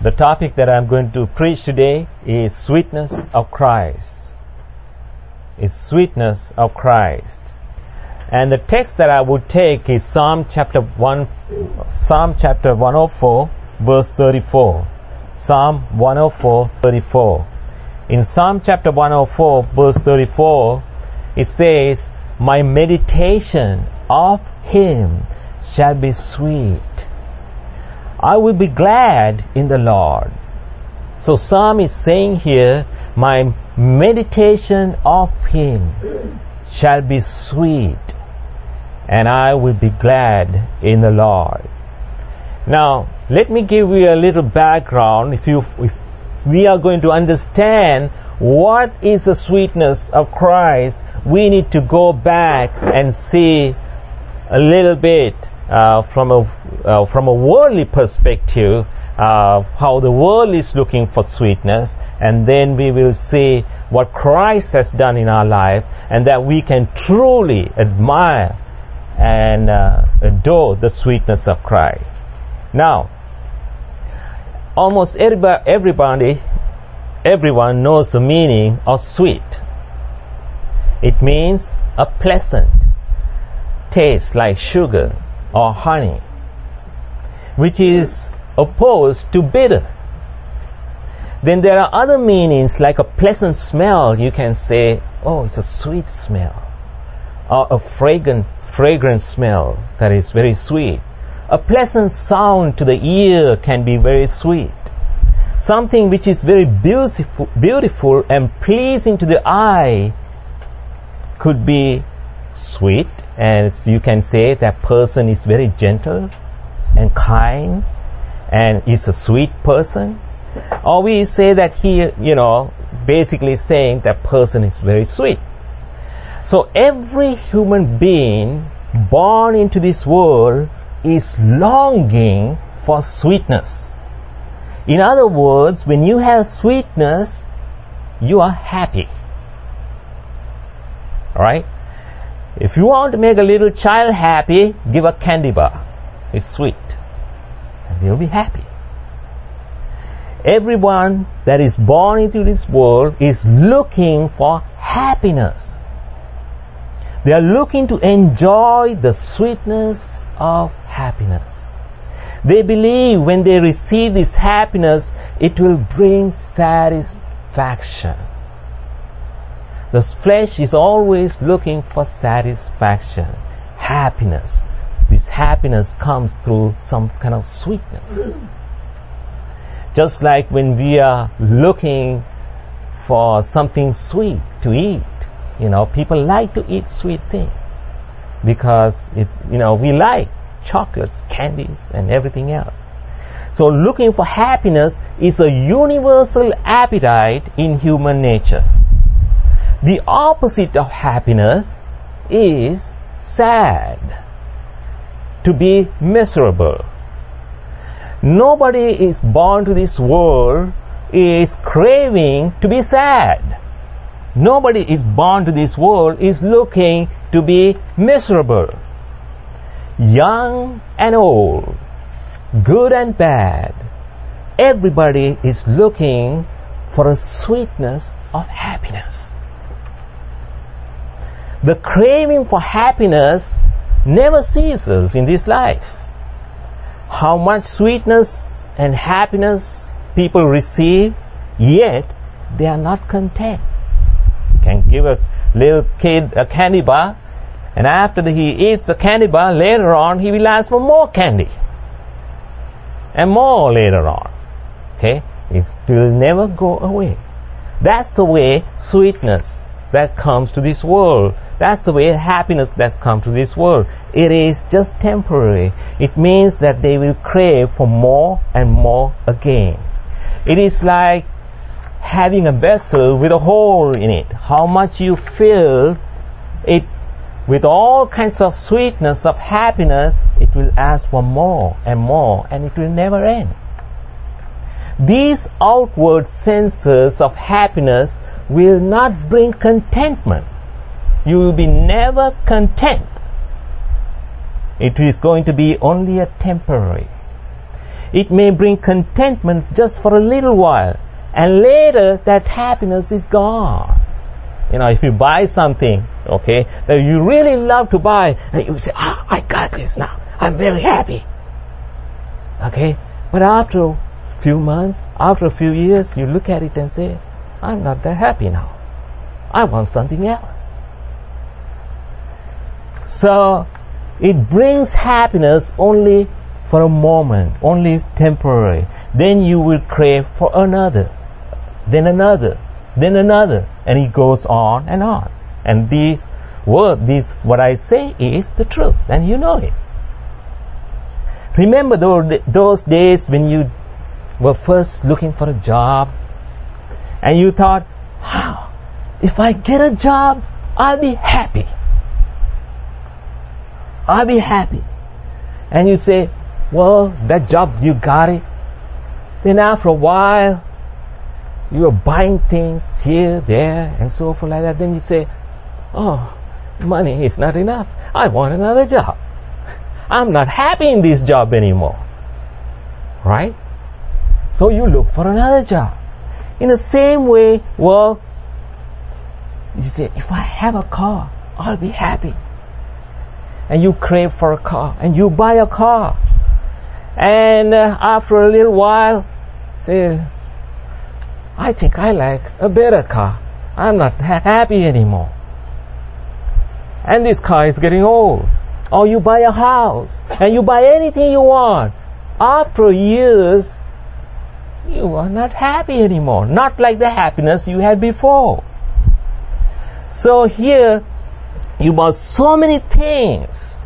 The topic that I'm going to preach today is sweetness of Christ. Is sweetness of Christ. And the text that I would take is Psalm chapter 104, verse 34. Psalm 104, 34. In Psalm chapter 104, verse 34, it says, "My meditation of Him shall be sweet. I will be glad in the Lord." So Psalm is saying here, my meditation of Him shall be sweet, and I will be glad in the Lord. Now, let me give you a little background. If we are going to understand what is the sweetness of Christ, we need to go back and see a little bit from a worldly perspective, how the world is looking for sweetness, and then we will see what Christ has done in our life, and that we can truly admire and adore the sweetness of Christ. Now, almost everyone knows the meaning of sweet. It means a pleasant taste like sugar or honey, which is opposed to bitter. Then there are other meanings like a pleasant smell. You can say, oh, it's a sweet smell, or a fragrant smell that is very sweet. A pleasant sound to the ear can be very sweet. Something which is very beautiful and pleasing to the eye could be sweet, and you can say that person is very gentle and kind and is a sweet person. Or we say that he, basically saying that person is very sweet. So every human being born into this world is longing for sweetness. In other words, when you have sweetness, you are happy. Alright? If you want to make a little child happy, give a candy bar. It's sweet. And they'll be happy. Everyone that is born into this world is looking for happiness. They are looking to enjoy the sweetness of happiness. They believe when they receive this happiness, it will bring satisfaction. The flesh is always looking for satisfaction, happiness. This happiness comes through some kind of sweetness. Just like when we are looking for something sweet to eat, people like to eat sweet things because we like chocolates, candies, and everything else. So looking for happiness is a universal appetite in human nature. The opposite of happiness is sad, to be miserable. Nobody is born to this world is craving to be sad. Nobody is born to this world is looking to be miserable. Young and old, good and bad, everybody is looking for a sweetness of happiness. The craving for happiness never ceases in this life. How much sweetness and happiness people receive, yet they are not content. You can give a little kid a candy bar, and after he eats the candy bar, later on he will ask for more candy. And more later on. Okay? It will never go away. That's the way sweetness that comes to this world. That's the way happiness that's come to this world. It is just temporary. It means that they will crave for more and more again. It is like having a vessel with a hole in it. How much you fill it with all kinds of sweetness of happiness, it will ask for more, and it will never end. These outward senses of happiness will not bring contentment. You will be never content. It is going to be only a temporary. It may bring contentment just for a little while, and later that happiness is gone. If you buy something, okay, that you really love to buy, and you say, I got this now. I'm very happy. Okay? But after a few months, after a few years, you look at it and say, I'm not that happy now. I want something else. So, it brings happiness only for a moment, only temporary. Then you will crave for another, then another, then another, and it goes on and on. And what I say is the truth, and you know it. Remember those days when you were first looking for a job, and you thought, if I get a job, I'll be happy. I'll be happy. And you say, well, that job, you got it. Then after a while, you are buying things here, there, and so forth like that. Then you say, money is not enough. I want another job. I'm not happy in this job anymore. Right? So you look for another job. In the same way, you say, if I have a car, I'll be happy. And you crave for a car, and you buy a car. And after a little while, say, I think I like a better car. I'm not happy anymore. And this car is getting old. Or you buy a house, and you buy anything you want. After years, you are not happy anymore. Not like the happiness you had before. So here, you bought so many things,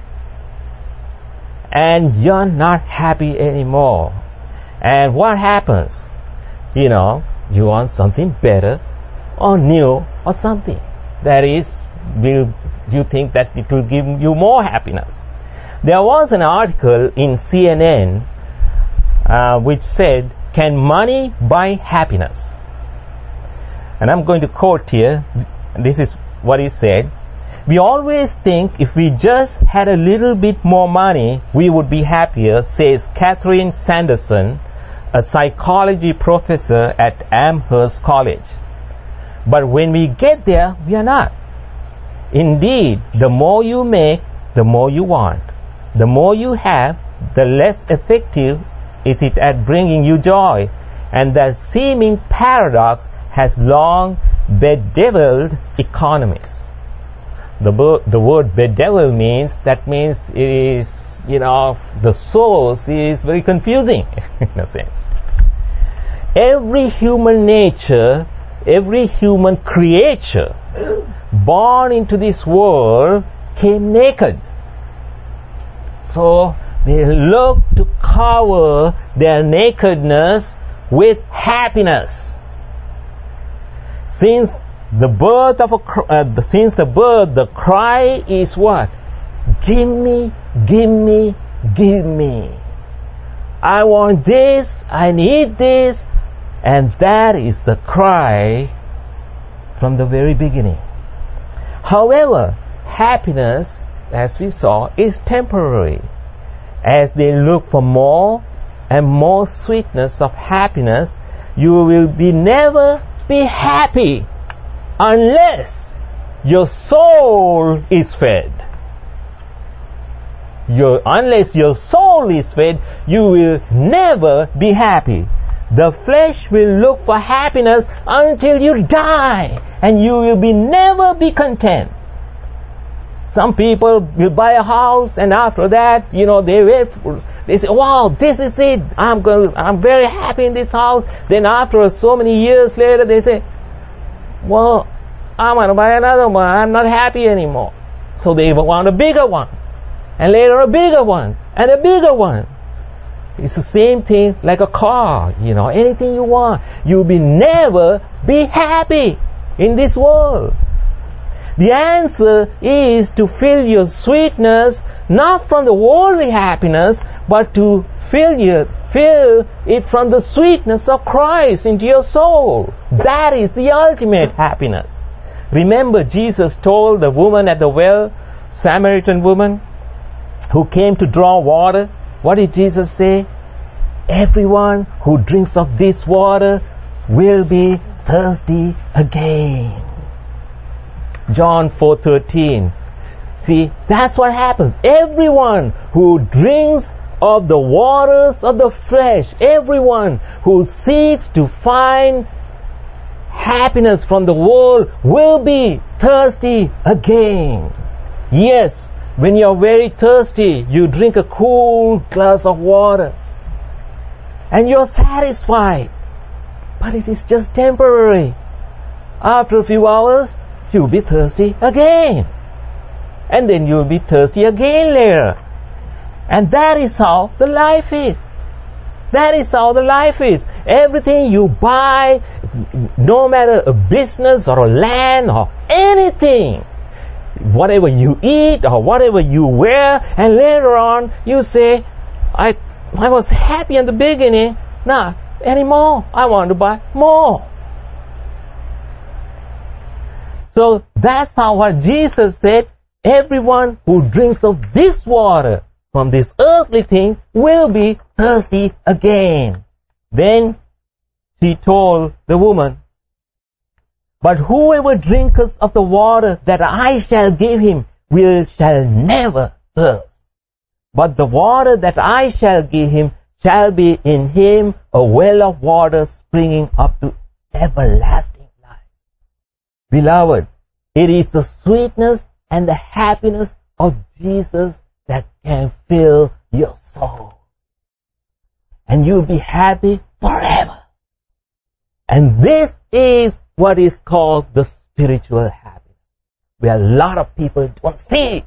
and you're not happy anymore. And what happens? You want something better, or new, or something that is, you think that it will give you more happiness. There was an article in CNN which said, can money buy happiness? And I'm going to quote here. This is what he said. We always think if we just had a little bit more money, we would be happier, says Catherine Sanderson, a psychology professor at Amherst College. But when we get there, we are not. Indeed, the more you make, the more you want. The more you have, the less effective is it at bringing you joy. And that seeming paradox has long bedeviled economists. The word bedevil means it is, the source is very confusing in a sense. Every human nature, every human creature born into this world came naked. So they look to cover their nakedness with happiness. Since the birth, the cry is what? Give me, give me, give me. I want this, I need this, and that is the cry from the very beginning. However, happiness, as we saw, is temporary. As they look for more and more sweetness of happiness, you will never be happy unless your soul is fed. Unless your soul is fed, you will never be happy. The flesh will look for happiness until you die, and you will never be content. Some people will buy a house, and after that, they say, wow, this is it. I'm very happy in this house. Then after so many years later, they say, well, I'm going to buy another one. I'm not happy anymore. So they want a bigger one. And later a bigger one. And a bigger one. It's the same thing like a car. Anything you want. You will never be happy in this world. The answer is to fill your sweetness not from the worldly happiness, but to fill it from the sweetness of Christ into your soul. That is the ultimate happiness. Remember, Jesus told the woman at the well, Samaritan woman, who came to draw water. What did Jesus say? everyone who drinks of this water will be thirsty again. John 4:13. See, that's what happens. Everyone who drinks of the waters of the flesh, everyone who seeks to find happiness from the world will be thirsty again. Yes, when you're very thirsty, you drink a cool glass of water and you're satisfied. But it is just temporary. After a few hours, you'll be thirsty again. And then you'll be thirsty again later. And that is how the life is. That is how the life is. Everything you buy, no matter a business or a land or anything, whatever you eat or whatever you wear, and later on you say, I was happy in the beginning, not anymore. I want to buy more. So that's how what Jesus said, everyone who drinks of this water from this earthly thing will be thirsty again. Then she told the woman, but whoever drinketh of the water that I shall give him shall never thirst. But the water that I shall give him shall be in him a well of water springing up to everlasting life. Beloved, it is the sweetness and the happiness of Jesus that can fill your soul. And you'll be happy forever. And this is what is called the spiritual happiness, where a lot of people don't see it.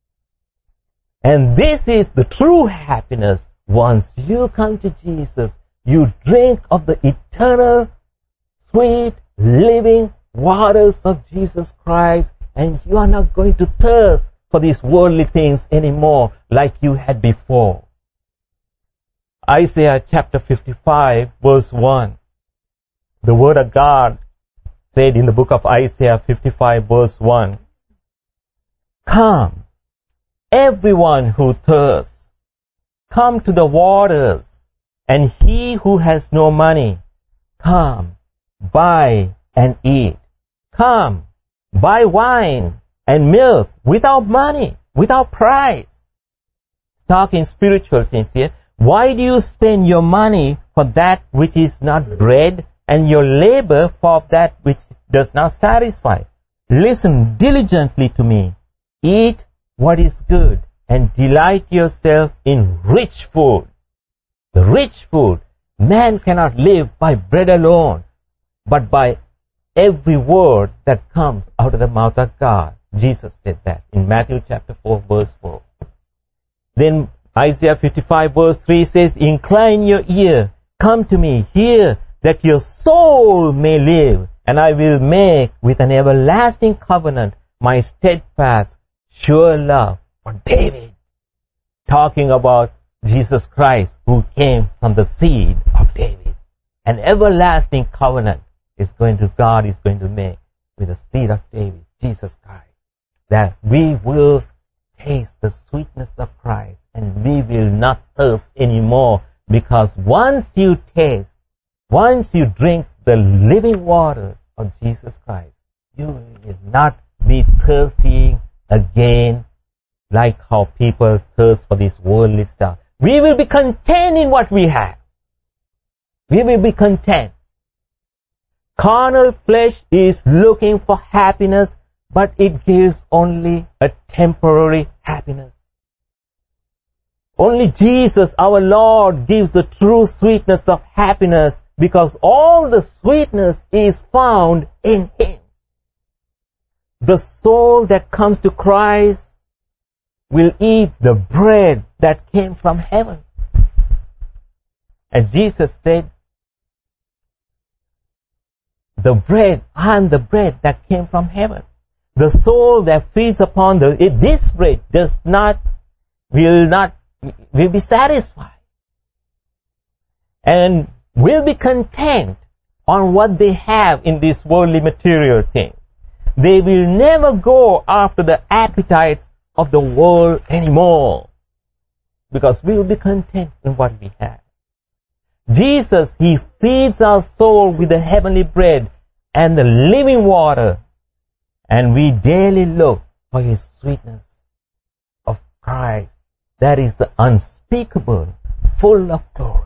And this is the true happiness. Once you come to Jesus, you drink of the eternal, sweet, living waters of Jesus Christ, and you are not going to thirst for these worldly things anymore like you had before. Isaiah chapter 55 verse 1. The word of God said in the book of Isaiah 55 verse 1, come, everyone who thirsts, come to the waters, and he who has no money, come, buy and eat. Come, buy wine and milk without money, without price. Talking spiritual things here. Why do you spend your money for that which is not bread, and your labor for that which does not satisfy? Listen diligently to me. Eat what is good, and delight yourself in rich food. The rich food. Man cannot live by bread alone, but by every word that comes out of the mouth of God. Jesus said that in Matthew chapter 4 verse 4. Then Isaiah 55 verse 3 says, incline your ear, come to me, hear, that your soul may live, and I will make with an everlasting covenant my steadfast, sure love for David. Talking about Jesus Christ, who came from the seed of David. An everlasting covenant God is going to make with the seed of David, Jesus Christ. That we will taste the sweetness of Christ, and we will not thirst anymore, because once you drink the living waters of Jesus Christ, you will not be thirsty again like how people thirst for this worldly stuff. We will be content in what we have. We will be content. Carnal flesh is looking for happiness, but it gives only a temporary happiness. Only Jesus, our Lord, gives the true sweetness of happiness, because all the sweetness is found in Him. The soul that comes to Christ will eat the bread that came from heaven. And Jesus said, I am the bread that came from heaven. The soul that feeds upon this bread will be satisfied and will be content on what they have in these worldly material things. They will never go after the appetites of the world anymore, because we will be content in what we have. Jesus, He feeds our soul with the heavenly bread and the living water, and we daily look for His sweetness of Christ. That is the unspeakable, full of glory.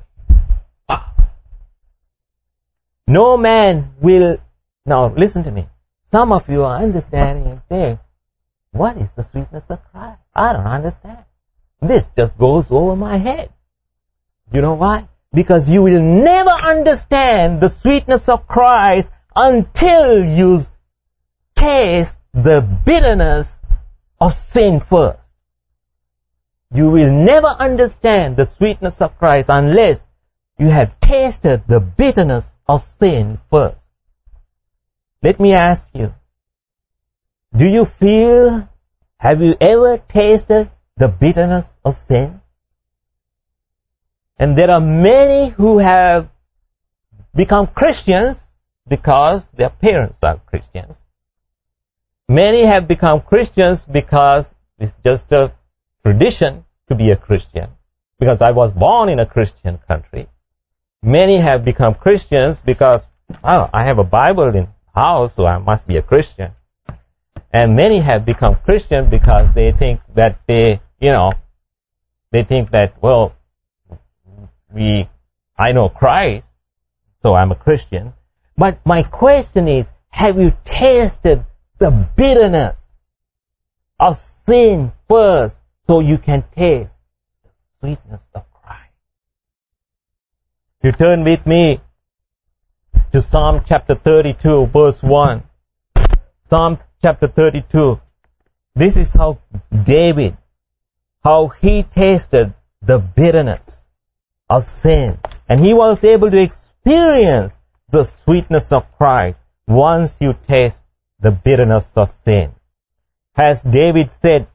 No man will... Now listen to me. Some of you are understanding and saying, what is the sweetness of Christ? I don't understand. This just goes over my head. You know why? Because you will never understand the sweetness of Christ until you taste the bitterness of sin first. You will never understand the sweetness of Christ unless you have tasted the bitterness of sin first. Let me ask you, do you feel, have you ever tasted the bitterness of sin? And there are many who have become Christians because their parents are Christians. Many have become Christians because it's just a tradition to be a Christian, because I was born in a Christian country. Many have become Christians because, oh, I have a Bible in the house, so I must be a Christian. And many have become Christian because they think that they think that, well, I know Christ, so I'm a Christian. But my question is, have you tasted the bitterness of sin first so you can taste the sweetness of Christ? You turn with me to Psalm chapter 32, verse 1. Psalm chapter 32. This is how David, how he tasted the bitterness of sin. And he was able to experience the sweetness of Christ once you taste the bitterness of sin. As David said,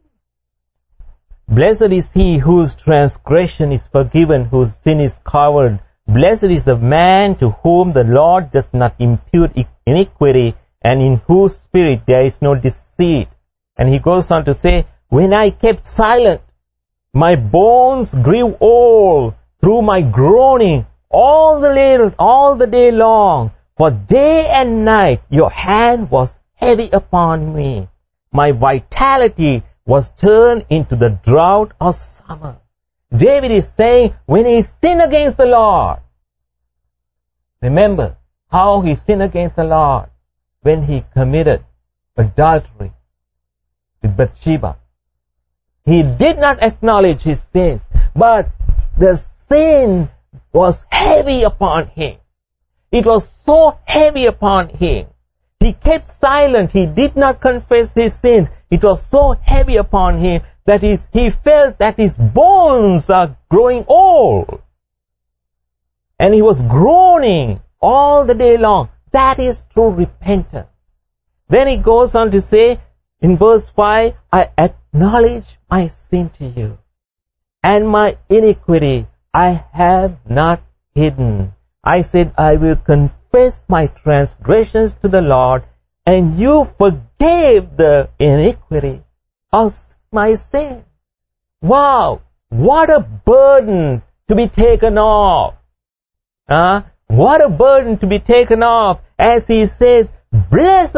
blessed is he whose transgression is forgiven, whose sin is covered. Blessed is the man to whom the Lord does not impute iniquity, and in whose spirit there is no deceit. And he goes on to say, when I kept silent, my bones grew old through my groaning all the day long. For day and night your hand was heavy upon me. My vitality was turned into the drought of summer. David is saying, when he sinned against the Lord, remember how he sinned against the Lord when he committed adultery with Bathsheba. He did not acknowledge his sins, but the sin was heavy upon him. It was so heavy upon him. He kept silent. He did not confess his sins. It was so heavy upon him that he felt that his bones are growing old. And he was groaning all the day long. That is true repentance. Then he goes on to say in verse 5, I acknowledge my sin to you, and my iniquity I have not hidden. I said, I will confess my transgressions to the Lord, and you forgave the iniquity of my sin. Wow, what a burden to be taken off. What a burden to be taken off, as he says, blessed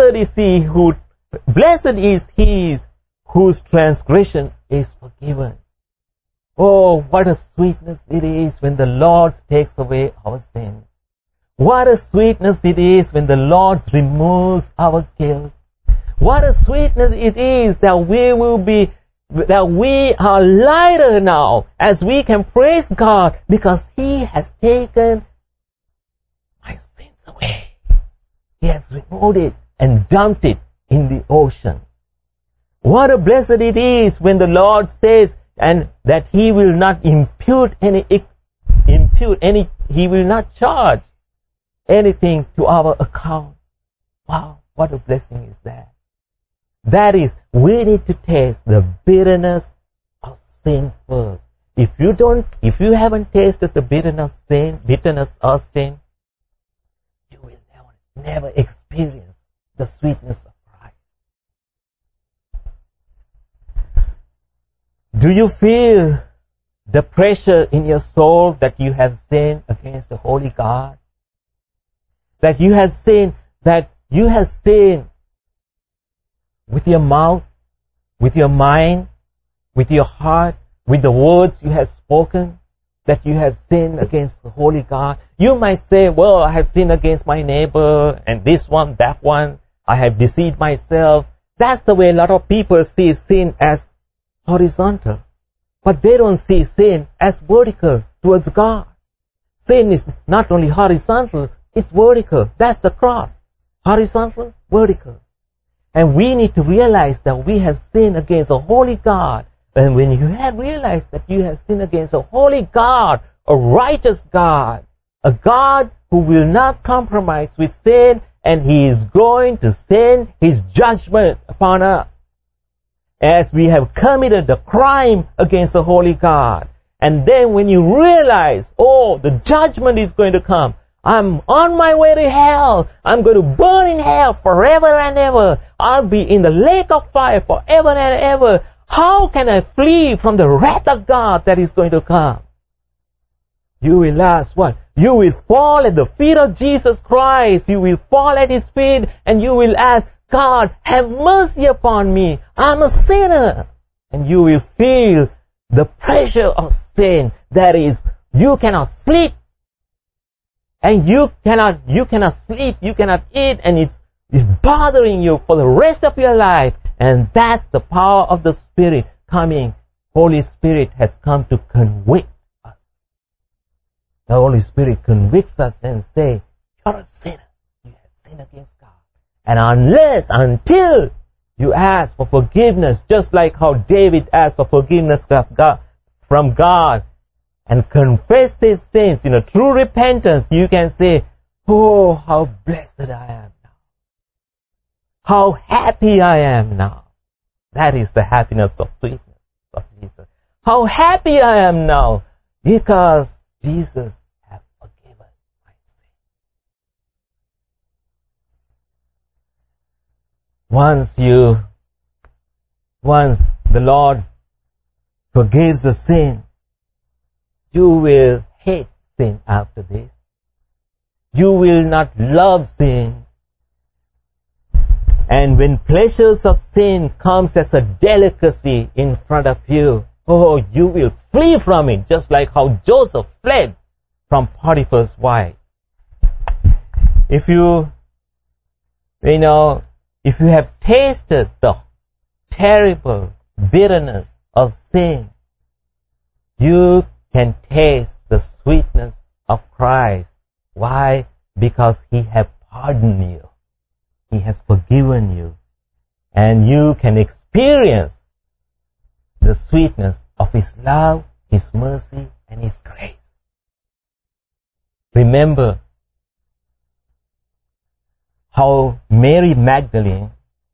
is he whose transgression is forgiven. Oh, what a sweetness it is when the Lord takes away our sins. What a sweetness it is when the Lord removes our guilt. What a sweetness it is that we are lighter now as we can praise God because He has taken my sins away. He has removed it and dumped it in the ocean. What a blessed it is when the Lord says and that He will not He will not charge anything to our account. Wow, what a blessing is that. That is, we need to taste the bitterness of sin first. If you haven't tasted the bitterness of sin, you will never experience the sweetness of Christ. Do you feel the pressure in your soul that you have sinned against the Holy God? That you have sinned with your mouth, with your mind, with your heart, with the words you have spoken, that you have sinned against the Holy God. You might say, well, I have sinned against my neighbor, and this one, that one. I have deceived myself. That's the way a lot of people see sin as horizontal. But they don't see sin as vertical towards God. Sin is not only horizontal, it's vertical. That's the cross. Horizontal, vertical. And we need to realize that we have sinned against a holy God. And when you have realized that you have sinned against a holy God, a righteous God, a God who will not compromise with sin, and He is going to send His judgment upon us, as we have committed the crime against the holy God. And then when you realize, oh, the judgment is going to come, I'm on my way to hell, I'm going to burn in hell forever and ever, I'll be in the lake of fire forever and ever, how can I flee from the wrath of God that is going to come? You will ask what? You will fall at the feet of Jesus Christ. You will fall at His feet and you will ask, God, have mercy upon me. I'm a sinner. And you will feel the pressure of sin. That is, you cannot sleep. And you cannot sleep, you cannot eat, and it's bothering you for the rest of your life. And that's the power of the Spirit coming. Holy Spirit has come to convict us. The Holy Spirit convicts us and say, you're a sinner. You have sinned against God. And until you ask for forgiveness, just like how David asked for forgiveness from God, and confess his sins in a true repentance, you can say, oh, how blessed I am now. How happy I am now. That is the happiness of sweetness of Jesus. How happy I am now because Jesus has forgiven my sin. Once the Lord forgives the sin, you will hate sin after this. You will not love sin. And when pleasures of sin comes as a delicacy in front of you, oh, you will flee from it, just like how Joseph fled from Potiphar's wife. If you have tasted the terrible bitterness of sin, you can taste the sweetness of Christ. Why? Because He has pardoned you. He has forgiven you. And you can experience the sweetness of His love, His mercy, and His grace. Remember how Mary Magdalene,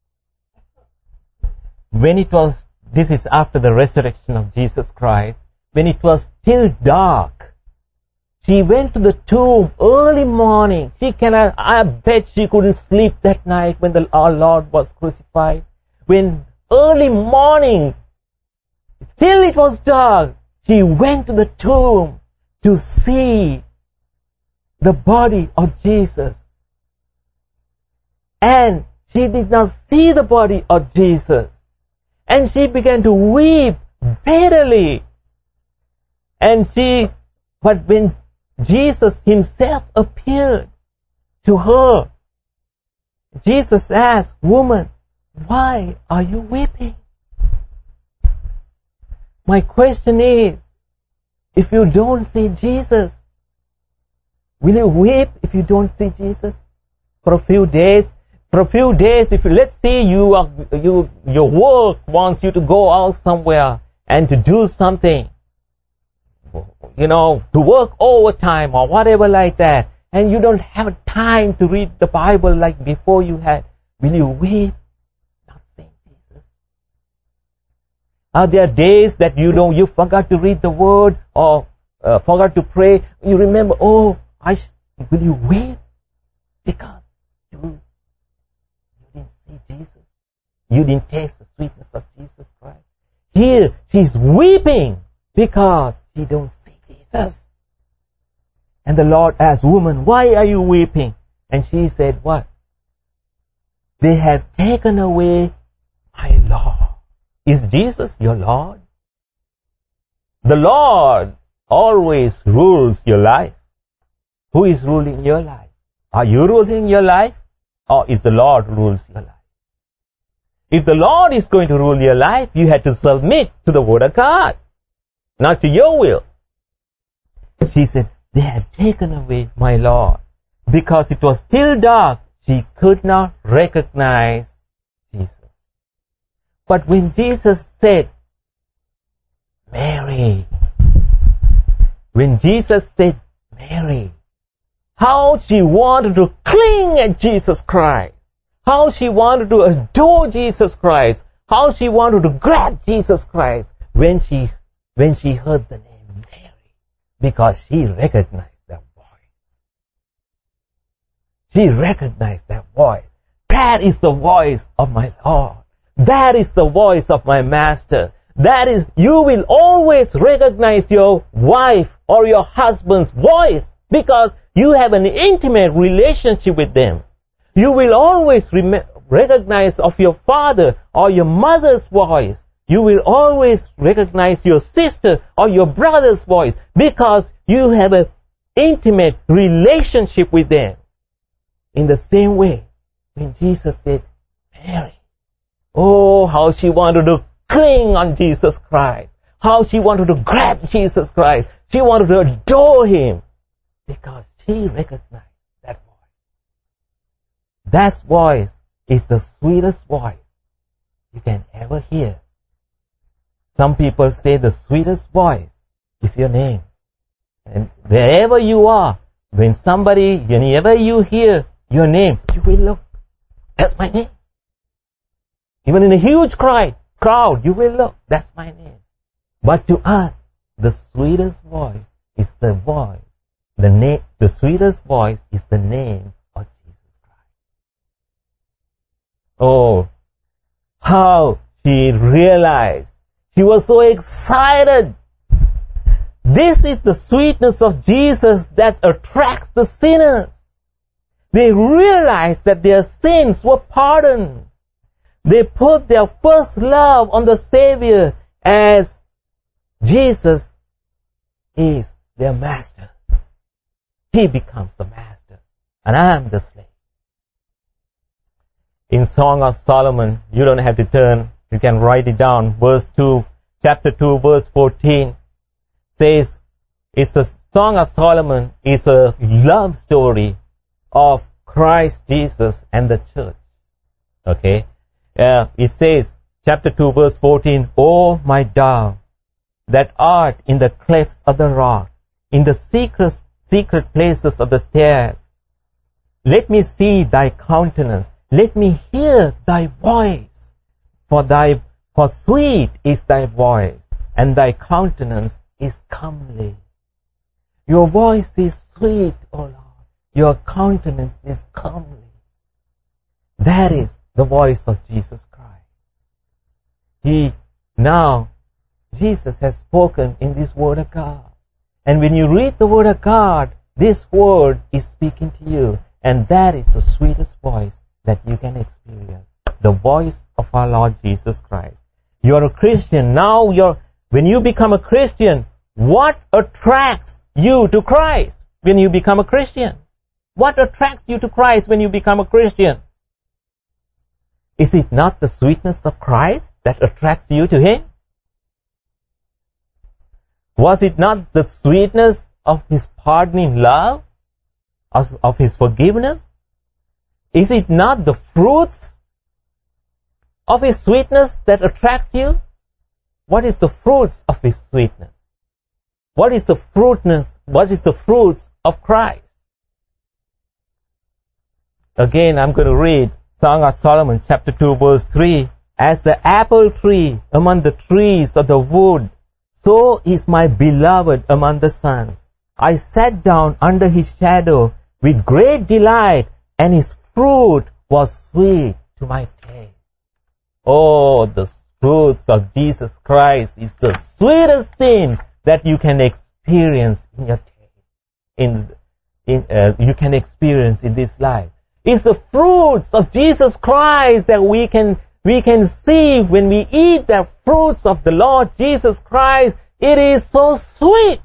this is after the resurrection of Jesus Christ, when it was still dark, she went to the tomb early morning. I bet she couldn't sleep that night when our Lord was crucified. When early morning, still it was dark, she went to the tomb to see the body of Jesus. And she did not see the body of Jesus. And she began to weep bitterly. But when Jesus Himself appeared to her, Jesus asked, woman, why are you weeping? My question is, if you don't see Jesus, will you weep if you don't see Jesus? For a few days, let's say your work wants you to go out somewhere and to do something, to work overtime or whatever like that, and you don't have time to read the Bible like before you had, will you weep not seeing Jesus? Are there days that you forgot to read the Word or forgot to pray? You remember, will you weep because you didn't see Jesus? You didn't taste the sweetness of Jesus Christ. Here, she's weeping because she don't see Jesus. And the Lord asked, woman, why are you weeping? And she said, what? They have taken away my Lord. Is Jesus your Lord? The Lord always rules your life. Who is ruling your life? Are you ruling your life? Or is the Lord rules your life? If the Lord is going to rule your life, you have to submit to the Word of God, not to your will. She said, they have taken away my Lord. Because it was still dark, she could not recognize Jesus. But when Jesus said, Mary, when Jesus said, Mary, how she wanted to cling at Jesus Christ, how she wanted to adore Jesus Christ, how she wanted to grab Jesus Christ when she heard the name Mary, because she recognized that voice. She recognized that voice. That is the voice of my Lord. That is the voice of my Master. That is, you will always recognize your wife or your husband's voice because you have an intimate relationship with them. You will always recognize of your father or your mother's voice. You will always recognize your sister or your brother's voice because you have an intimate relationship with them. In the same way, when Jesus said, Mary, oh, how she wanted to cling on Jesus Christ. How she wanted to grab Jesus Christ. She wanted to adore Him because she recognized that voice. That voice is the sweetest voice you can ever hear. Some people say the sweetest voice is your name. And wherever you are, whenever you hear your name, you will look. That's my name. Even in a huge crowd, you will look. That's my name. But to us, the sweetest voice is the voice. The sweetest voice is the name of Jesus Christ. Oh, how she realized. She was so excited. This is the sweetness of Jesus that attracts the sinners. They realized that their sins were pardoned. They put their first love on the Savior as Jesus is their master. He becomes the master, and I am the slave. In Song of Solomon, you don't have to turn, you can write it down. Chapter 2, verse 14 says, it's a Song of Solomon is a love story of Christ Jesus and the church. Okay? It says, chapter 2, verse 14, O my dove, that art in the clefts of the rock, in the secret places of the stairs, let me see thy countenance, let me hear thy voice, for sweet is thy voice, and thy countenance is comely. Your voice is sweet, O Lord. Your countenance is comely. That is the voice of Jesus Christ. Jesus has spoken in this Word of God. And when you read the Word of God, this Word is speaking to you. And that is the sweetest voice that you can experience. The voice of our Lord Jesus Christ. You're a Christian. When you become a Christian, what attracts you to Christ when you become a Christian? What attracts you to Christ when you become a Christian? Is it not the sweetness of Christ that attracts you to Him? Was it not the sweetness of His pardoning love? Of His forgiveness? Is it not the fruits of His sweetness that attracts you? What is the fruits of His sweetness? What is the fruits of Christ? Again, I'm going to read Song of Solomon, chapter 2, verse 3. As the apple tree among the trees of the wood, so is my beloved among the sons. I sat down under His shadow with great delight, and His fruit was sweet to my taste. Oh, the fruits of Jesus Christ is the sweetest thing that you can experience in your you can experience in this life. It's the fruits of Jesus Christ that we can see when we eat the fruits of the Lord Jesus Christ. It is so sweet.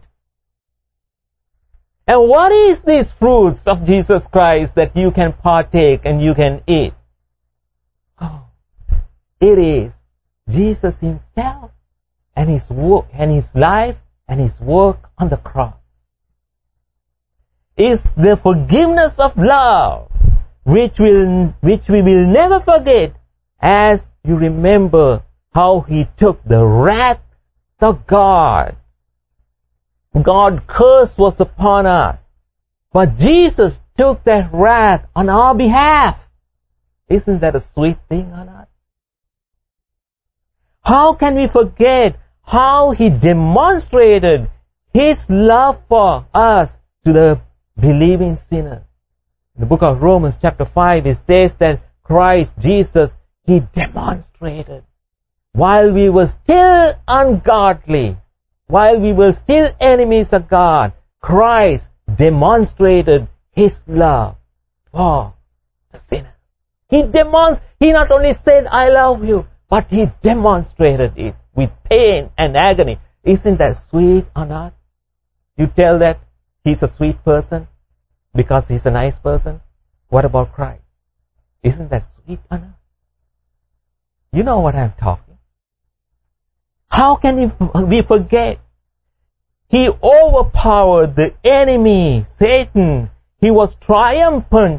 And what is these fruits of Jesus Christ that you can partake and you can eat? Oh, it is Jesus Himself and His work and His life and His work on the cross. It's the forgiveness of love which we will never forget as you remember how He took the wrath of God. God's curse was upon us, but Jesus took that wrath on our behalf. Isn't that a sweet thing or not? How can we forget how He demonstrated His love for us to the believing sinner? In the book of Romans chapter 5, it says that Christ Jesus, He demonstrated while we were still ungodly, while we were still enemies of God, Christ demonstrated His love for the sinner. He not only said, I love you, but He demonstrated it with pain and agony. Isn't that sweet or not? You tell that He's a sweet person because He's a nice person. What about Christ? Isn't that sweet or not? You know what I'm talking. How can we forget? He overpowered the enemy, Satan. He was triumphant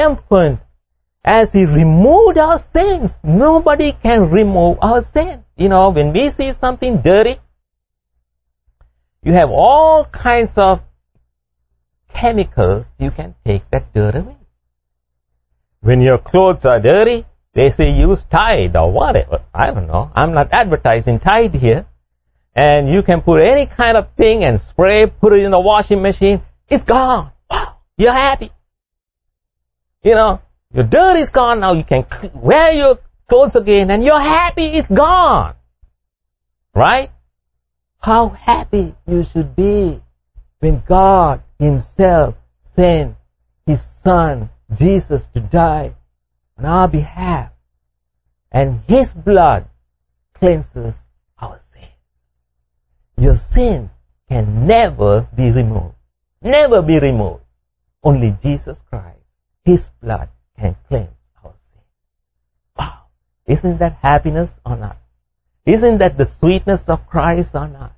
as He removed our sins. Nobody can remove our sins. You know, when we see something dirty, you have all kinds of chemicals you can take that dirt away. When your clothes are dirty, they say use Tide or whatever. I don't know. I'm not advertising Tide here. And you can put any kind of thing and spray, put it in the washing machine. It's gone. Wow. You're happy. You know, your dirt is gone. Now you can wear your clothes again and you're happy. It's gone. Right? How happy you should be when God Himself sent His Son, Jesus, to die on our behalf. And His blood cleanses our sins. Your sins can never be removed. Never be removed. Only Jesus Christ, His blood can cleanse our sins. Wow. Isn't that happiness or not? Isn't that the sweetness of Christ or not?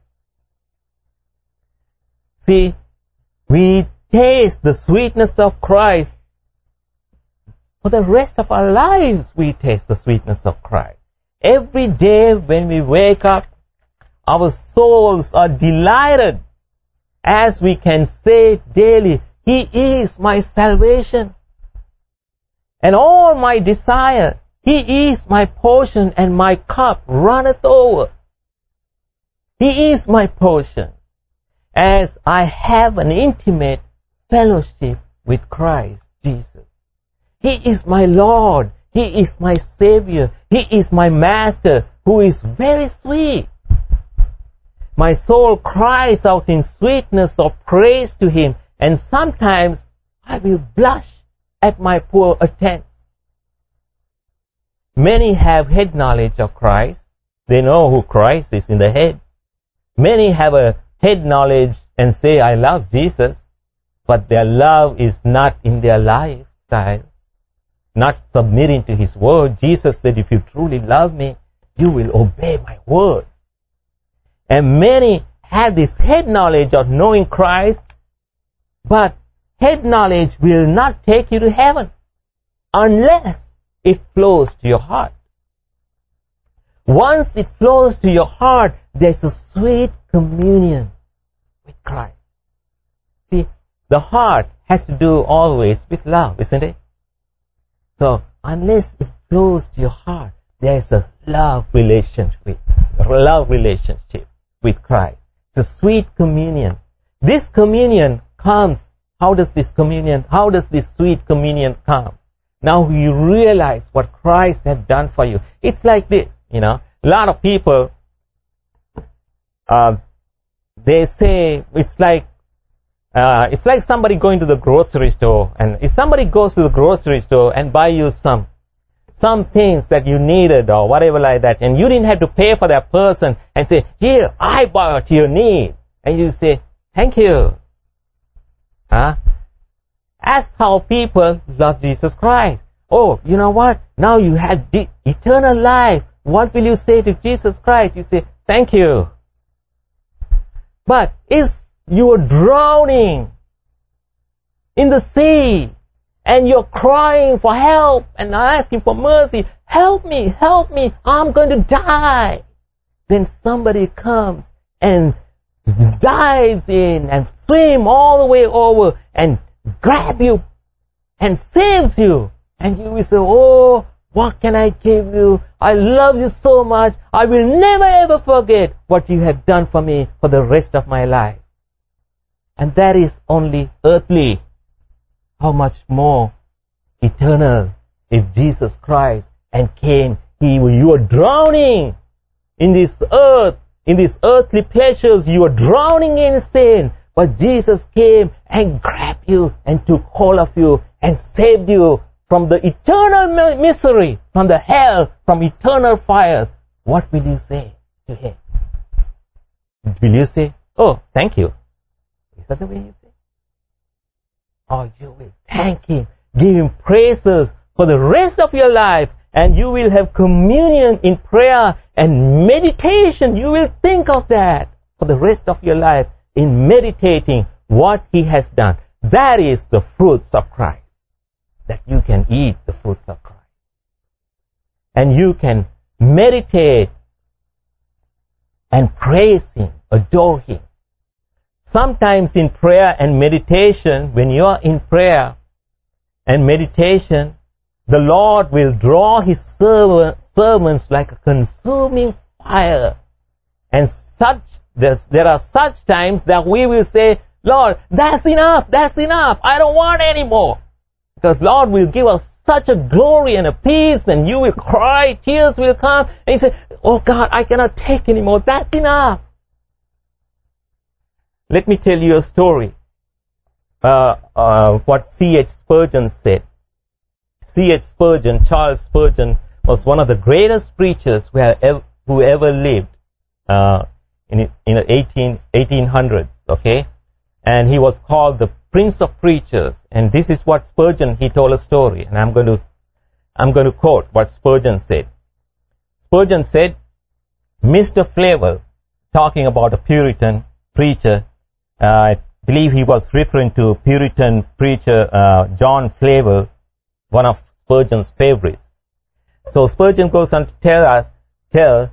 See, we taste the sweetness of Christ. For the rest of our lives, we taste the sweetness of Christ. Every day when we wake up, our souls are delighted as we can say daily, He is my salvation and all my desire. He is my portion and my cup runneth over. He is my portion as I have an intimate fellowship with Christ Jesus. He is my Lord. He is my Savior. He is my Master who is very sweet. My soul cries out in sweetness of praise to Him, and sometimes I will blush at my poor attempts. Many have head knowledge of Christ. They know who Christ is in the head. Many have a head knowledge and say, I love Jesus, but their love is not in their lifestyle, not submitting to His word. Jesus said, if you truly love me, you will obey my word. And many have this head knowledge of knowing Christ, but head knowledge will not take you to heaven unless it flows to your heart. Once it flows to your heart, there's a sweet communion with Christ. See, the heart has to do always with love, isn't it? So, unless it flows to your heart, there's a love relationship with Christ. It's a sweet communion. This communion comes. How does this sweet communion come? Now you realize what Christ had done for you. It's like this, you know. A lot of people they say it's like somebody going to the grocery store, and if somebody goes to the grocery store and buy you some things that you needed or whatever like that, and you didn't have to pay for that person and say, here, I bought your need, and you say, thank you. That's how people love Jesus Christ. Oh, you know what? Now you have the eternal life. What will you say to Jesus Christ? You say, thank you. But if you are drowning in the sea and you're crying for help and asking for mercy, help me, I'm going to die. Then somebody comes and dives in and swim all the way over and grab you and saves you. And you will say, oh, what can I give you? I love you so much. I will never ever forget what you have done for me for the rest of my life. And that is only earthly. How much more eternal if Jesus Christ and came, you are drowning in this earth, in these earthly pleasures, you are drowning in sin. But Jesus came and grabbed you and took hold of you and saved you from the eternal misery, from the hell, from eternal fires. What will you say to him? Will you say, oh, thank you? Is that the way you say? Or you will thank him, give him praises for the rest of your life, and you will have communion in prayer and meditation. You will think of that for the rest of your life in meditating what he has done. That is the fruits of Christ. That you can eat the fruits of Christ. And you can meditate and praise him, adore him. Sometimes in prayer and meditation, when you are in prayer and meditation, the Lord will draw his servants like a consuming fire. And there are such times that we will say, Lord, that's enough, I don't want any more. Because Lord will give us such a glory and a peace, and you will cry, tears will come, and you say, oh God, I cannot take anymore, that's enough. Let me tell you a story. What C.H. Spurgeon said. C.H. Spurgeon, Charles Spurgeon, was one of the greatest preachers who ever lived in the 1800s, okay? And he was called the Prince of Preachers. And this is what Spurgeon, he told a story. And I'm going to quote what Spurgeon said. Spurgeon said, Mr. Flavel, talking about a Puritan preacher, I believe he was referring to Puritan preacher John Flavel, one of Spurgeon's favorites. So Spurgeon goes on to tell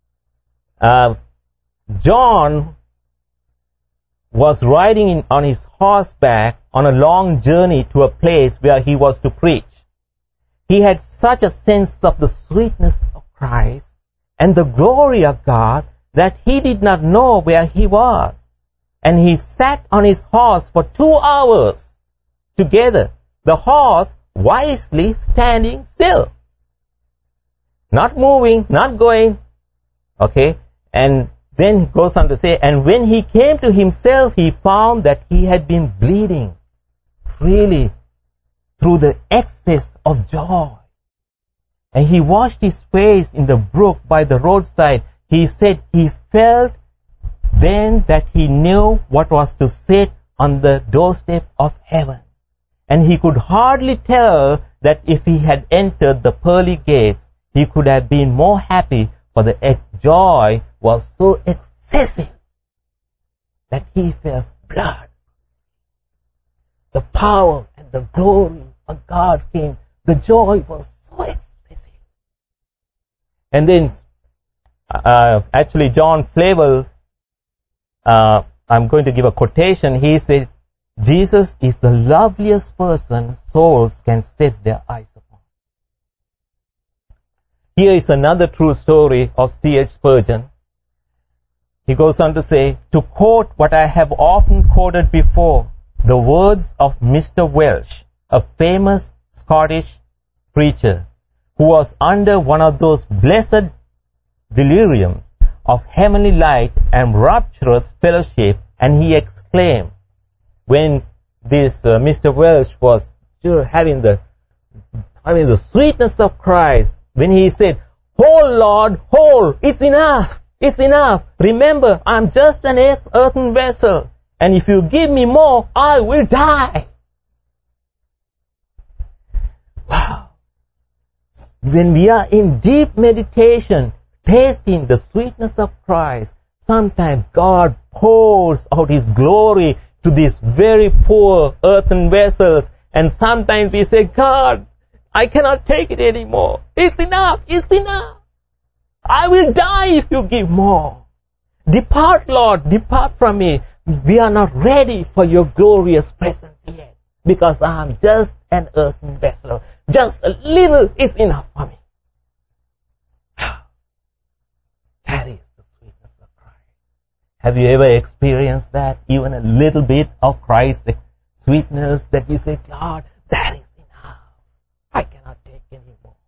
John was riding on his horseback on a long journey to a place where he was to preach. He had such a sense of the sweetness of Christ and the glory of God that he did not know where he was. And he sat on his horse for 2 hours together, the horse wisely standing still, not moving, not going, okay? And then he goes on to say, and when he came to himself, he found that he had been bleeding freely through the excess of joy. And he washed his face in the brook by the roadside. He said he felt then that he knew what was to sit on the doorstep of heaven. And he could hardly tell that if he had entered the pearly gates, he could have been more happy, for the joy was so excessive that he felt blood. The power and the glory of God came. The joy was so excessive. And then, actually, John Flavel, I'm going to give a quotation. He said, Jesus is the loveliest person souls can set their eyes upon. Here is another true story of C.H. Spurgeon. He goes on to say, to quote what I have often quoted before, the words of Mr. Welsh, a famous Scottish preacher, who was under one of those blessed deliriums of heavenly light and rapturous fellowship, and he exclaimed, when this Mr. Welsh was having the sweetness of Christ, when he said, "Hold, Lord, hold, it's enough, it's enough. Remember, I'm just an earthen vessel, and if you give me more, I will die." Wow. When we are in deep meditation, tasting the sweetness of Christ, sometimes God pours out His glory to these very poor earthen vessels, and sometimes we say, "God, I cannot take it anymore. It's enough, it's enough. I will die if you give more. Depart, Lord, depart from me. We are not ready for your glorious presence yet, because I am just an earthen vessel. Just a little is enough for me." That is the sweetness of Christ. Have you ever experienced that? Even a little bit of Christ's sweetness that you say, "God, that is enough. I cannot take anymore."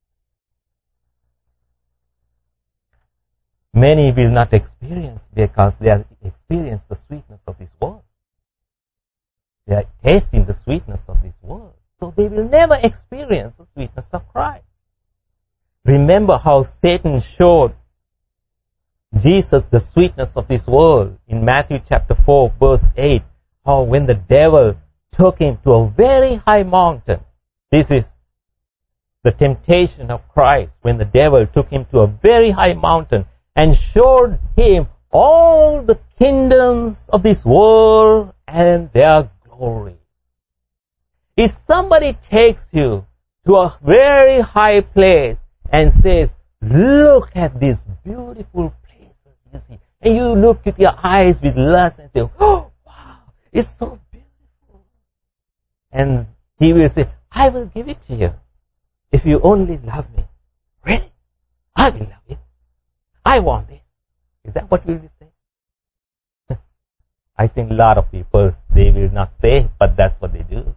Many will not experience because they have experienced the sweetness of this world. They are tasting the sweetness of this world. So they will never experience the sweetness of Christ. Remember how Satan showed Jesus the sweetness of this world in Matthew chapter 4 verse 8. How when the devil took him to a very high mountain. This is the temptation of Christ when the devil took him to a very high mountain and showed him all the kingdoms of this world and their glory. If somebody takes you to a very high place and says, "Look at these beautiful places you see," and you look with your eyes with lust and say, "Oh, wow, it's so beautiful." And he will say, "I will give it to you if you only love me." Really? I will love it. I want it. Is that what we will say? I think a lot of people, they will not say, but that's what they do.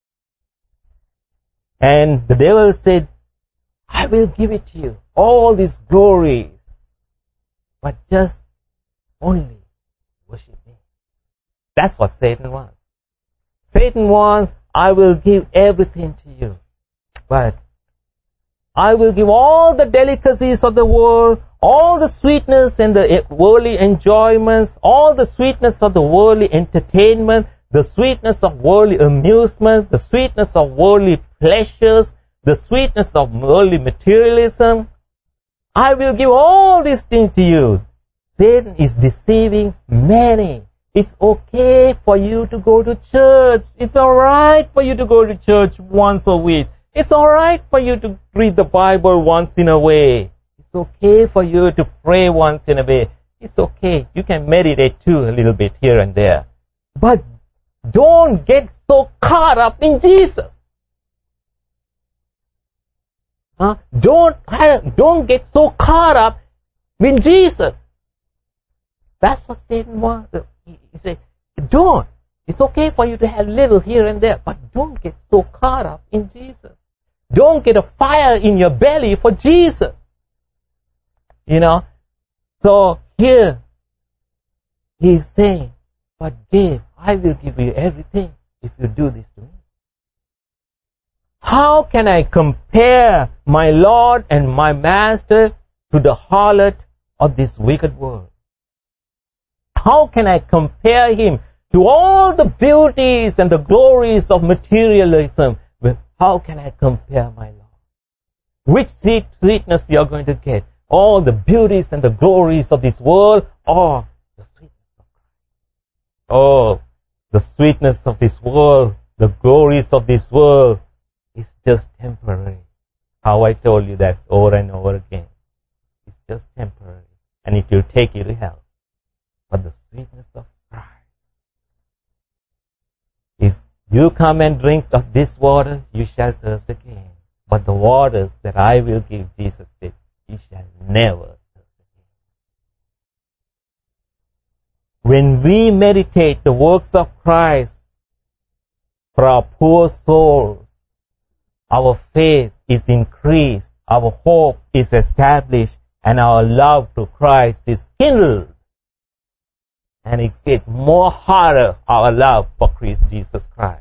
And the devil said, "I will give it to you, all these glories, but just only worship me." That's what Satan wants. Satan wants, "I will give everything to you, but I will give all the delicacies of the world, all the sweetness and the worldly enjoyments, all the sweetness of the worldly entertainment, the sweetness of worldly amusement, the sweetness of worldly pleasures, the sweetness of worldly materialism. I will give all these things to you." Satan is deceiving many. It's okay for you to go to church. It's alright for you to go to church once a week. It's alright for you to read the Bible once in a way. It's okay for you to pray once in a way. It's okay. You can meditate too a little bit here and there. But don't get so caught up in Jesus. Don't get so caught up in Jesus. That's what Satan wants. He said, "Don't. It's okay for you to have little here and there, but don't get so caught up in Jesus. Don't get a fire in your belly for Jesus." So here he's saying, "But Dave, I will give you everything if you do this to me." How can I compare my Lord and my Master to the harlot of this wicked world? How can I compare him to all the beauties and the glories of materialism? How can I compare my Lord? Which sweetness you are going to get? All the beauties and the glories of this world, or the sweetness of Christ? Oh, the sweetness of this world, the glories of this world is just temporary. How I told you that over and over again. It's just temporary, and it will take you to hell. But the sweetness of Christ, if you come and drink of this water, you shall thirst again. But the waters that I will give, Jesus said, you shall never thirst again. When we meditate the works of Christ for our poor souls, our faith is increased, our hope is established, and our love to Christ is kindled. And it gets more harder, our love for Jesus Christ.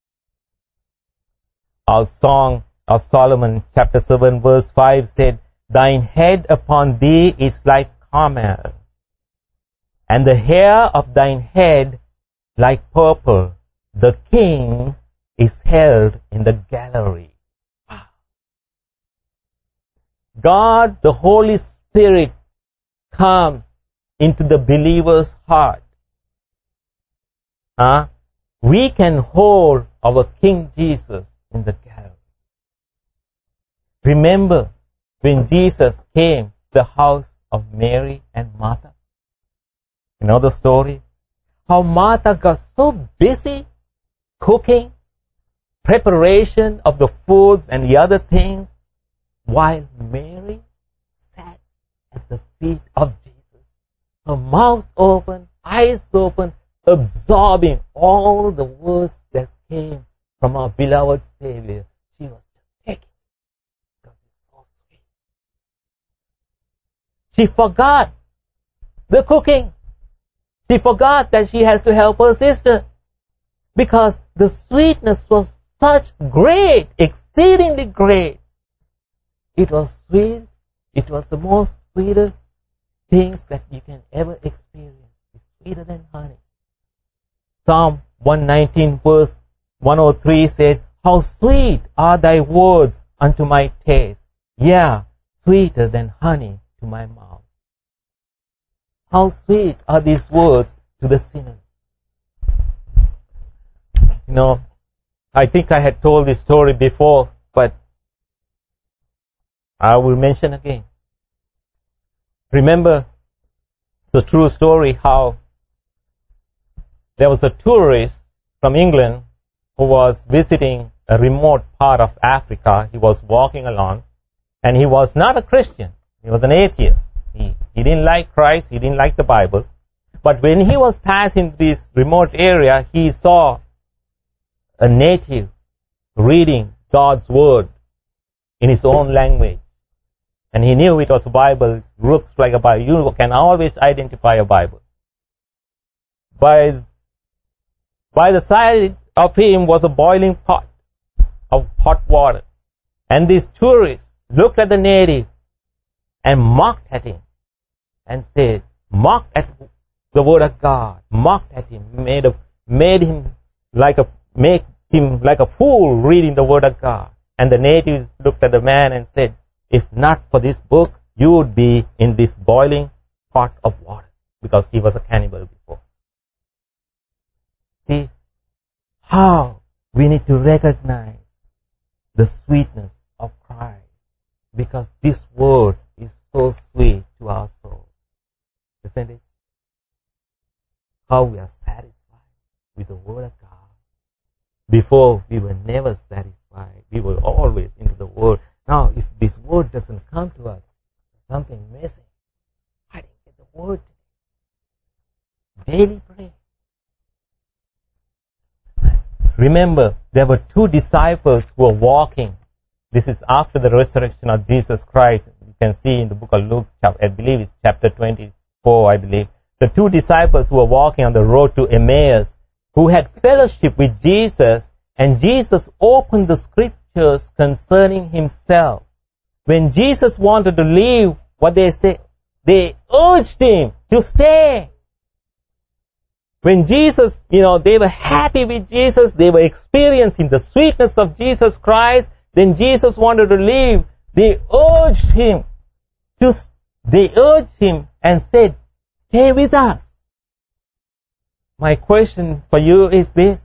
Our song of Solomon, chapter 7, verse 5 said, "Thine head upon thee is like Carmel, and the hair of thine head like purple. The king is held in the gallery." God, the Holy Spirit, comes into the believer's heart. We can hold our King Jesus in the gallery. Remember when Jesus came to the house of Mary and Martha? You know the story? How Martha got so busy cooking, preparation of the foods and the other things, while Mary sat at the feet of Jesus, her mouth open, eyes open, absorbing all the words that came from our beloved Savior. She was just taking it because it's so sweet. She forgot the cooking. She forgot that she has to help her sister because the sweetness was such great, exceedingly great. It was sweet. It was the most sweetest things that you can ever experience. It's sweeter than honey. Psalm 119 verse 103 says, "How sweet are thy words unto my taste, yeah, sweeter than honey to my mouth." How sweet are these words to the sinner. You know, I think I had told this story before, but I will mention again. Remember the true story how there was a tourist from England who was visiting a remote part of Africa. He was walking along, and he was not a Christian. He was an atheist. He didn't like Christ. He didn't like the Bible. But when he was passing this remote area, he saw a native reading God's word in his own language. And he knew it was a Bible. It looks like a Bible. You can always identify a Bible. By the side of him was a boiling pot of hot water. And this tourist looked at the native and mocked at him and said, mocked at the word of God, mocked at him, made him like a fool reading the word of God. And the natives looked at the man and said, "If not for this book, you would be in this boiling pot of water," because he was a cannibal before. See how we need to recognize the sweetness of Christ, because this word is so sweet to our soul. Isn't it? How we are satisfied with the word of God. Before, we were never satisfied. We were always into the word. Now, if this word doesn't come to us, there's something missing. I didn't get the word today. Daily prayer. Remember, there were two disciples who were walking. This is after the resurrection of Jesus Christ. You can see in the book of Luke, I believe it's chapter 24, I believe. The two disciples who were walking on the road to Emmaus, who had fellowship with Jesus, and Jesus opened the scriptures concerning himself. When Jesus wanted to leave, what they say, they urged him to stay. When Jesus, they were happy with Jesus, they were experiencing the sweetness of Jesus Christ, then Jesus wanted to leave, they urged him and said, "Stay with us." My question for you is this.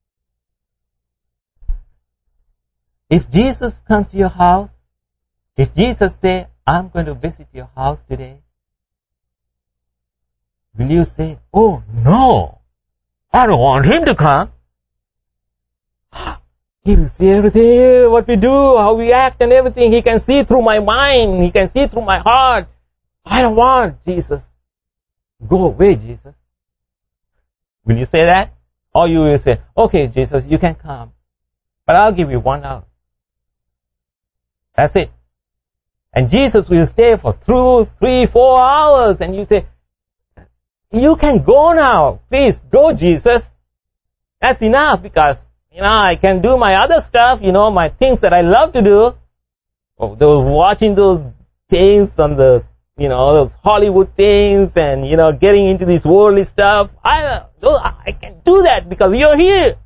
If Jesus comes to your house, if Jesus says, "I'm going to visit your house today," will you say, "Oh no, I don't want him to come"? He will see everything, what we do, how we act and everything. He can see through my mind. He can see through my heart. I don't want Jesus. Go away, Jesus. Will you say that? Or you will say, "Okay, Jesus, you can come, but I'll give you 1 hour. That's it. And Jesus will stay for 2, 3, 4 hours. And you say, you can go now. Please, go, Jesus. That's enough because, I can do my other stuff, my things that I love to do. Oh, those watching those things on the, those Hollywood things and, getting into this worldly stuff. I can do that because you're here.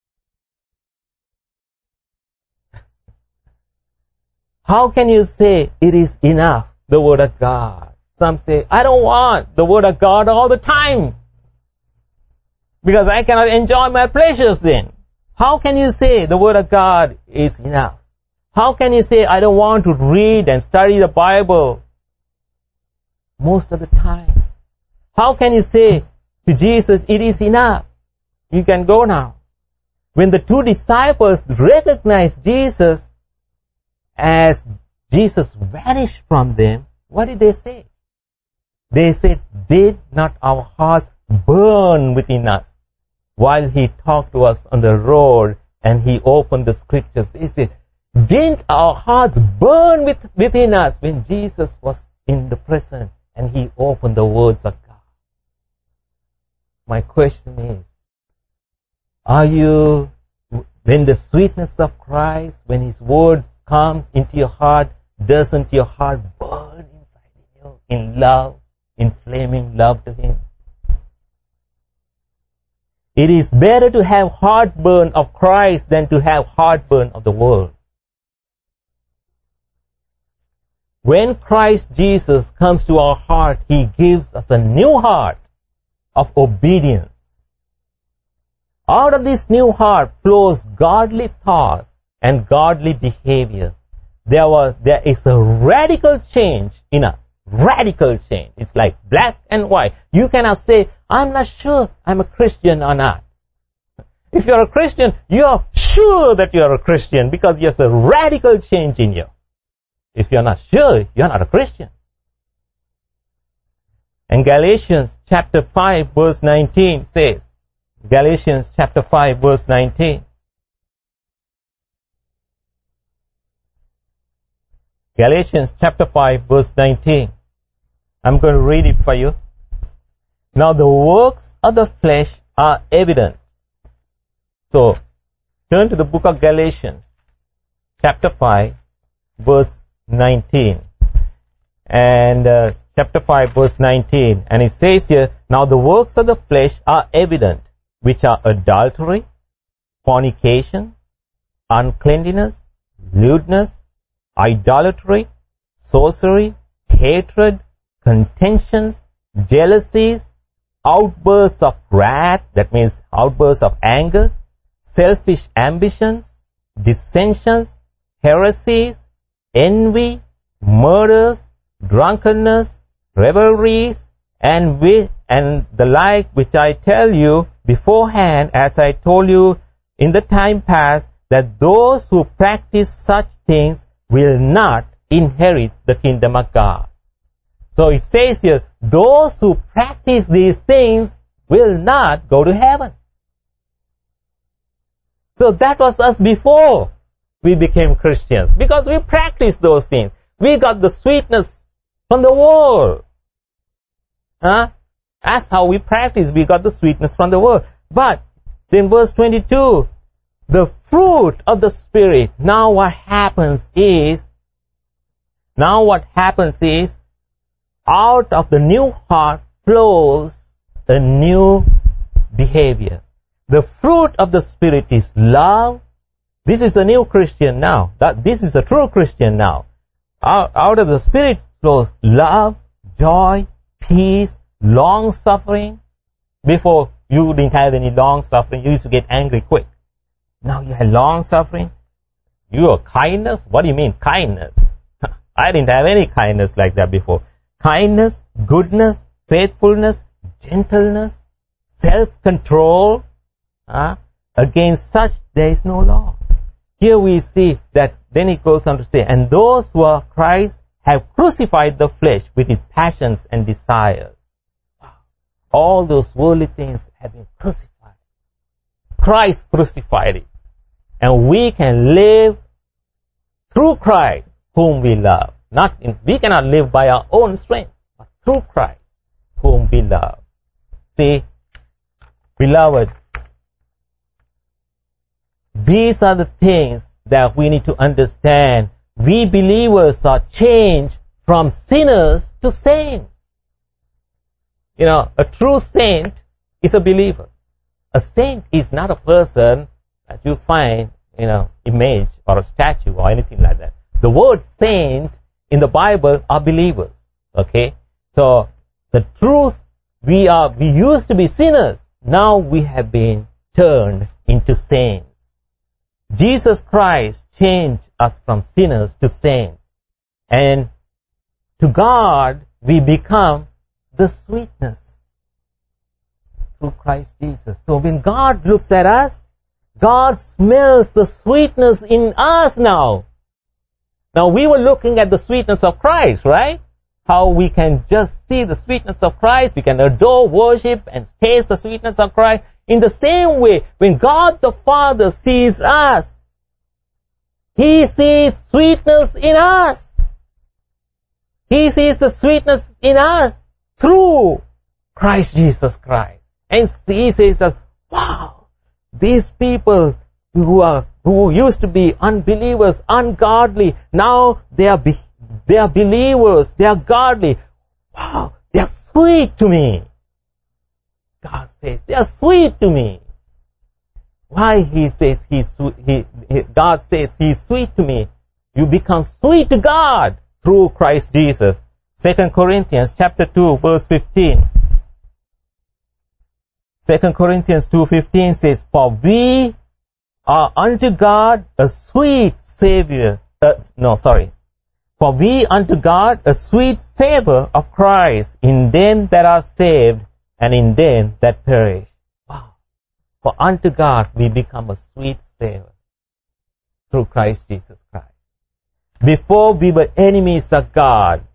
How can you say it is enough, the Word of God? Some say, I don't want the Word of God all the time because I cannot enjoy my pleasures then. How can you say the Word of God is enough? How can you say, I don't want to read and study the Bible most of the time? How can you say to Jesus, it is enough? You can go now. When the 2 disciples recognized Jesus as Jesus vanished from them, what did they say? They said, did not our hearts burn within us while He talked to us on the road and He opened the scriptures? They said, didn't our hearts burn within us when Jesus was in the present and He opened the words of God? My question is, are you, when the sweetness of Christ, when His word comes into your heart, doesn't your heart burn inside you in love, in flaming love to Him? It is better to have heartburn of Christ than to have heartburn of the world. When Christ Jesus comes to our heart, He gives us a new heart of obedience. Out of this new heart flows godly thoughts and godly behavior. There is a radical change in us. Radical change. It's like black and white. You cannot say, I'm not sure I'm a Christian or not. If you're a Christian, you're sure that you're a Christian because there's a radical change in you. If you're not sure, you're not a Christian. And Galatians chapter 5 verse 19 says, Galatians chapter 5 verse 19. Galatians chapter 5 verse 19. I'm going to read it for you. Now the works of the flesh are evident. So, turn to the book of Galatians chapter 5 verse 19. And chapter 5 verse 19. And it says here, now the works of the flesh are evident, which are adultery, fornication, uncleanness, lewdness, idolatry, sorcery, hatred, contentions, jealousies, outbursts of wrath, that means outbursts of anger, selfish ambitions, dissensions, heresies, envy, murders, drunkenness, revelries, and the like, which I tell you beforehand, as I told you in the time past, that those who practice such things will not inherit the kingdom of God. So it says here, those who practice these things will not go to heaven. So that was us before we became Christians, because we practiced those things. We got the sweetness from the world. That's how we practice. We got the sweetness from the world. But then verse 22, the fruit of the Spirit. Now what happens is, out of the new heart flows a new behavior. The fruit of the Spirit is love. This is a new Christian now. This is a true Christian now. Out of the Spirit flows love, joy, peace, long-suffering. Before, you didn't have any long-suffering. You used to get angry quick. Now you have long-suffering. You have kindness. What do you mean, kindness? I didn't have any kindness like that before. Kindness, goodness, faithfulness, gentleness, self-control. Against such there is no law. Here we see that then it goes on to say, and those who are Christ have crucified the flesh with its passions and desires. All those worldly things have been crucified. Christ crucified it. And we can live through Christ, whom we love. We cannot live by our own strength, but through Christ, whom we love. See, beloved, these are the things that we need to understand. We believers are changed from sinners to saints. You know, a true saint is a believer. A saint is not a person that you find, image or a statue or anything like that. The word saint in the Bible are believers. Okay? So, the truth, we used to be sinners. Now we have been turned into saints. Jesus Christ changed us from sinners to saints. And to God, we become the sweetness through Christ Jesus. So when God looks at us, God smells the sweetness in us now. Now we were looking at the sweetness of Christ, right? How we can just see the sweetness of Christ. We can adore, worship, and taste the sweetness of Christ. In the same way, when God the Father sees us, He sees sweetness in us. He sees the sweetness in us through Christ Jesus Christ. And He says to us, wow, these people who used to be unbelievers, ungodly, now they are believers, they are godly. Wow, they are sweet to me. God says, they are sweet to me. Why He says God says He's sweet to me? You become sweet to God through Christ Jesus. 2 Corinthians chapter 2 verse 15. 2 Corinthians 2:15 says, for we are unto God a sweet Savior. For we unto God a sweet savor of Christ in them that are saved and in them that perish. Wow. For unto God we become a sweet savor through Christ Jesus Christ. Before we were enemies of God.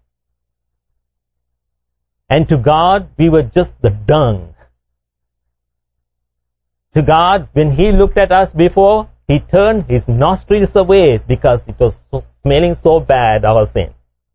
And to God we were just the dung. To God, when He looked at us before, He turned His nostrils away because it was smelling so bad, our sin.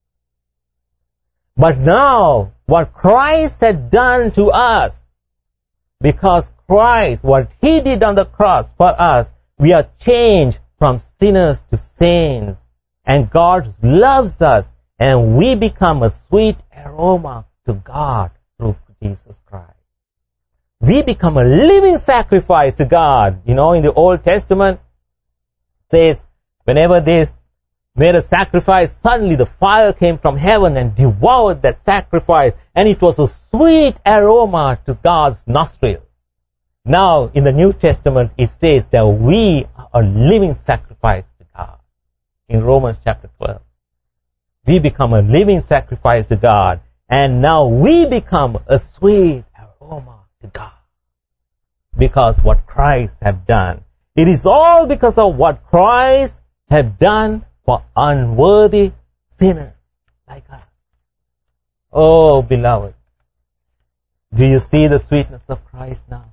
But now, what Christ had done to us, because Christ, what He did on the cross for us, we are changed from sinners to saints. And God loves us, and we become a sweet aroma to God through Jesus Christ. We become a living sacrifice to God. In the Old Testament, says, whenever they made a sacrifice, suddenly the fire came from heaven and devoured that sacrifice, and it was a sweet aroma to God's nostrils. Now, in the New Testament, it says that we are a living sacrifice to God. In Romans chapter 12. We become a living sacrifice to God, and now we become a sweet aroma to God. Because what Christ have done. It is all because of what Christ have done for unworthy sinners like us. Oh, beloved, do you see the sweetness of Christ now?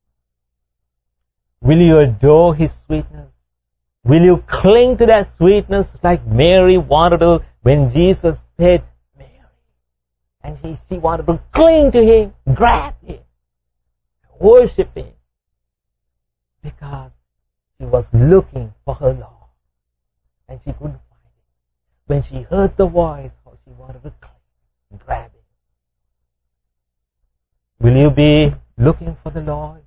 Will you adore His sweetness? Will you cling to that sweetness like Mary wanted to when Jesus said, Mary? And she wanted to cling to Him, grab Him, worship Him. Because she was looking for her Lord. And she couldn't find Him. When she heard the voice, she wanted to cling, grab Him. Will you be looking for the Lord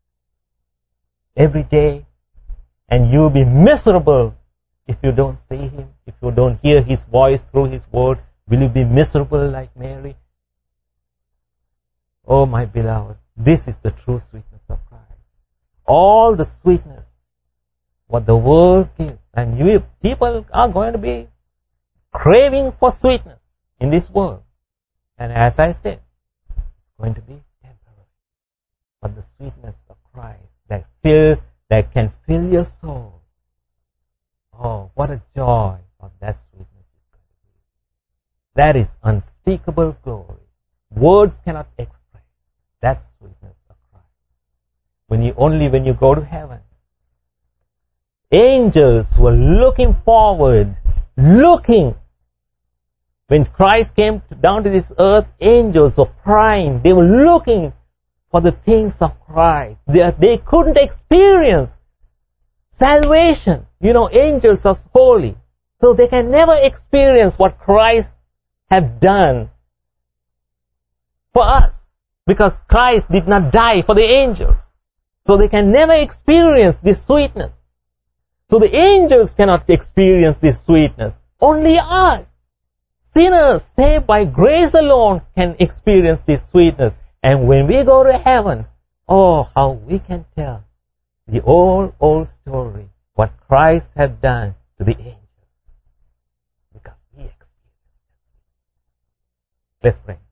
every day? And you'll be miserable if you don't see Him, if you don't hear His voice through His word. Will you be miserable like Mary? Oh, my beloved, this is the true sweetness of Christ. All the sweetness, what the world gives. And people are going to be craving for sweetness in this world. And as I said, it's going to be temporary. But the sweetness of Christ that can fill your soul. Oh, what a joy of that sweetness is going to be. That is unspeakable glory. Words cannot express that sweetness of Christ. When you go to heaven, angels were looking forward, looking When Christ came down to this earth, angels were crying. They were looking for the things of Christ. They couldn't experience salvation. You know, angels are holy. So they can never experience what Christ have done for us. Because Christ did not die for the angels. So they can never experience this sweetness. So the angels cannot experience this sweetness. Only us, sinners saved by grace alone, can experience this sweetness. And when we go to heaven, oh, how we can tell the old story, what Christ had done to the angels. Because He experienced it. Let's pray.